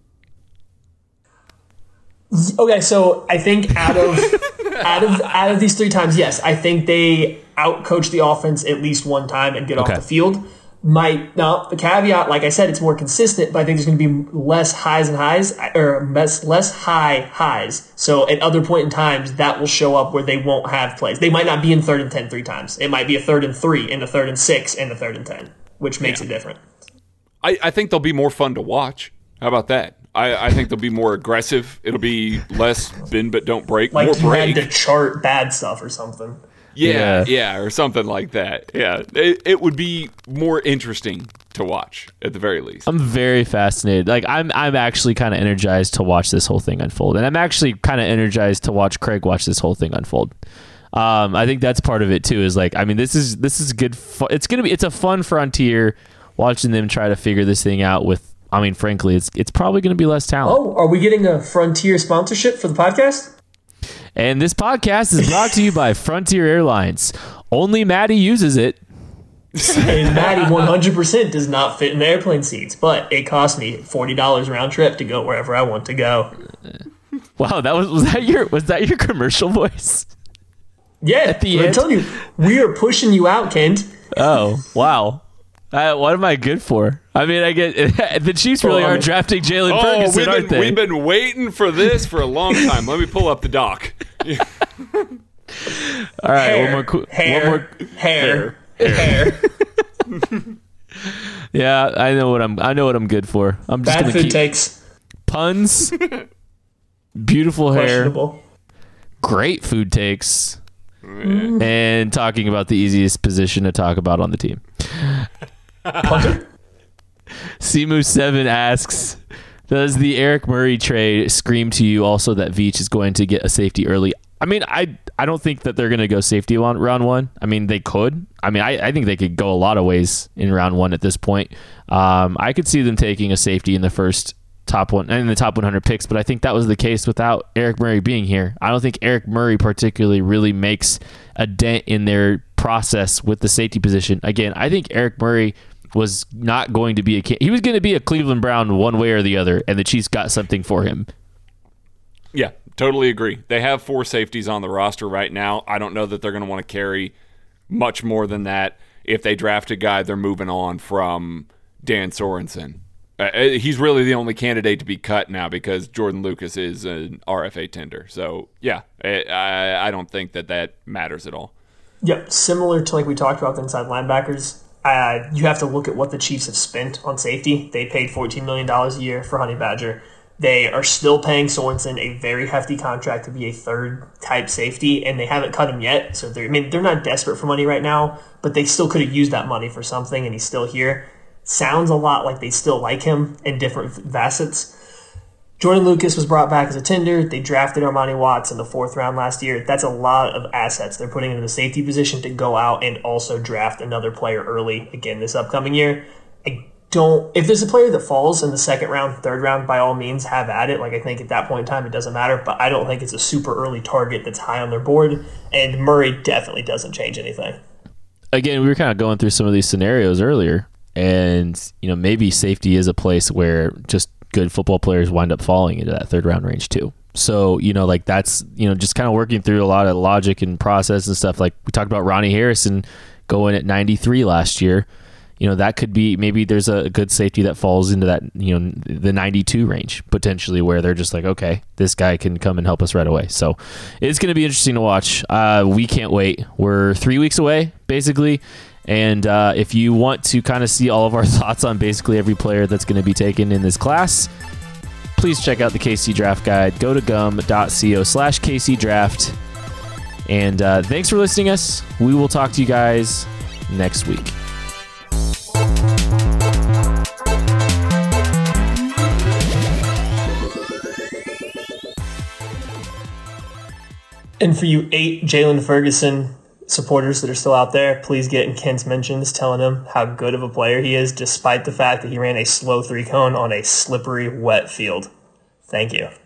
C: Okay, so I think out of out of out of these three times, yes, I think they outcoach the offense at least one time and get
B: Okay.
C: off the field. Might now the caveat, like I said, it's more consistent, but I think there's going to be less highs and highs, or less less high highs. So at other point in times, that will show up where they won't have plays. They might not be in third and ten three times. It might be a third and three, and a third and six, and a third and ten, which makes
D: Yeah.
C: it different.
D: I, I think they'll be more fun to watch. How about that? I, I think they'll be more aggressive. It'll be less bend but don't break,
C: Like
D: more
C: you
D: break.
C: had to chart bad stuff or something.
D: Yeah,
B: Yeah.
D: yeah, or something like that. Yeah, it, it would be more interesting to watch at the very least.
B: I'm very fascinated. Like I'm I'm actually kind of energized to watch this whole thing unfold. And I'm actually kind of energized to watch Craig watch this whole thing unfold. Um, I think that's part of it too, is like, I mean, this is this is good fu- it's going to be it's a fun frontier watching them try to figure this thing out with, I mean, frankly, it's it's probably going to be less talent.
C: Oh, are we getting a Frontier sponsorship for the podcast?
B: And this podcast is brought to you by Frontier Airlines. Only Maddie uses it.
C: And Maddie one hundred percent does not fit in the airplane seats, but it cost me forty dollars round trip to go wherever I want to go.
B: Wow, that was was that your was that your commercial voice?
C: Yeah,
B: At the
C: I'm
B: end?
C: telling you, we are pushing you out, Kent.
B: Oh, wow. Uh, what am I good for? I mean, I get the Chiefs really
C: Well, I
B: are
C: mean-
B: drafting Jalen
D: Oh,
B: Ferguson,
D: we've
B: aren't
D: been,
B: they?
D: we've been waiting for this for a long time. Let me pull up the doc.
B: All right,
C: Hair,
B: one more. Qu-
C: hair,
B: one more.
C: hair, hair.
B: Yeah, I know what I'm. I know what I'm good for. I'm just
C: Bad
B: gonna
C: food
B: keep
C: takes.
B: puns, beautiful hair,
C: Questionable.
B: great food takes, and talking about the easiest position to talk about on the team.
C: Punter?
B: Simu seven asks, does the Eric Murray trade scream to you also that Veach is going to get a safety early? I mean, I I don't think that they're going to go safety on round one. I mean, they could. I mean, I, I think they could go a lot of ways in round one at this point. Um, I could see them taking a safety in the first top one in the top one hundred picks, but I think that was the case without Eric Murray being here. I don't think Eric Murray particularly really makes a dent in their process with the safety position. Again, I think Eric Murray was not going to be a he was going to be a Cleveland Brown one way or the other, and the Chiefs got something for him.
D: Yeah, totally agree. They have four safeties on the roster right now. I don't know that they're going to want to carry much more than that. If they draft a guy, they're moving on from Dan Sorensen. Uh, he's really the only candidate to be cut now because Jordan Lucas is an R F A tender. So, yeah, I, I don't think that that matters at all.
C: Yep, similar to like we talked about the inside linebackers. Uh, you have to look at what the Chiefs have spent on safety. They paid fourteen million dollars a year for Honey Badger. They are still paying Sorensen a very hefty contract to be a third type safety, and they haven't cut him yet. So they're, I mean, they're not desperate for money right now, but they still could have used that money for something, and he's still here. Sounds a lot like they still like him in different facets. Jordan Lucas was brought back as a tender. They drafted Armani Watts in the fourth round last year. That's a lot of assets they're putting into the safety position to go out and also draft another player early again this upcoming year. I don't. If there's a player that falls in the second round, third round, by all means, have at it. Like I think at that point in time, it doesn't matter. But I don't think it's a super early target that's high on their board. And Murray definitely doesn't change anything.
B: Again, we were kind of going through some of these scenarios earlier, and you know maybe safety is a place where just good football players wind up falling into that third round range too. So, you know, like that's, you know, just kind of working through a lot of logic and process and stuff. Like we talked about Ronnie Harrison going at ninety-three last year. You know, that could be, maybe there's a good safety that falls into that, you know, the ninety-two range potentially, where they're just like, okay, this guy can come and help us right away. So it's going to be interesting to watch. Uh, we can't wait. We're three weeks away, basically. And uh, if you want to kind of see all of our thoughts on basically every player that's going to be taken in this class, please check out the K C Draft Guide. Go to gum.co slash KC Draft. And uh, thanks for listening to us. We will talk to you guys next week.
C: And for you eight Jalen Ferguson supporters that are still out there, please get in Kent's mentions telling him how good of a player he is, despite the fact that he ran a slow three cone on a slippery, wet field. Thank you.